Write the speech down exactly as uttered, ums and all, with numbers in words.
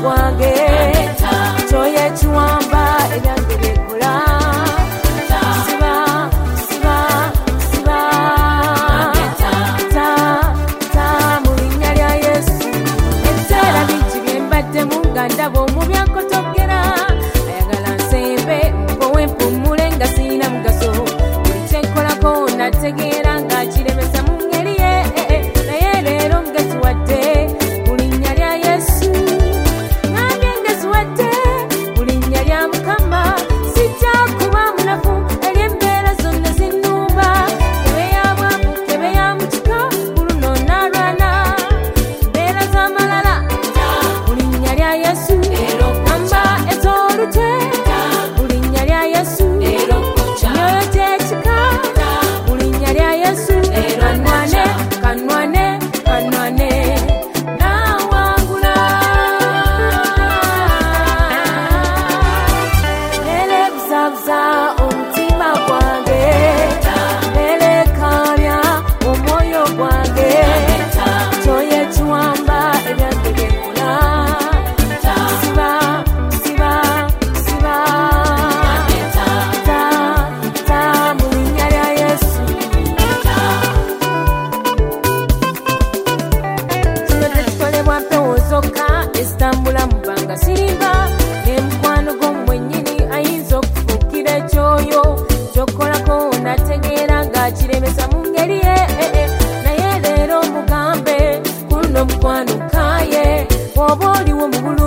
gwange kyoye kiwamba ebyange byekola siba siba siba ta ta mu linnya lya Yesu ebiseera bingi bye mbaddemu nga ndaba omubi ankotogera ayagala nsembe mpowe mpumule nga sirina mugaso buli kyenkolako nategeera nga kiremesa mu ngeri ye naye leero ngeziwadde mu linnya lya Yesu nange ngeziwadde mu linnya lya Mukama sijja kuba munafu eri embeera zonna zinnumba kebe ya bwavu kebe ya mukika ku luno naalwana mbeera z'amalala mu linnya lya Yesu namba ez'olutwe mu linnya lya Yesu myoyo gy'ekika mu linnya lya Yesu kanwane kanwane kanwane nawangula lelebuzabuza omutima gwange lelekabya omwoyo gwange kyoye kiwamba ebyange byekola siba siba siba ta ta mu linnya lya Yesu kino tekikolebwa mpewo zokka ezitambula mu bbanga sirimba n'emukwano gw'omwennyini ayinza okufuukira ekyoyo ky'okolako nategeera nga kiremesa mu ngeri ye naye leero mugambe kuno mukwano kaye bw'oba oliwo mu bulu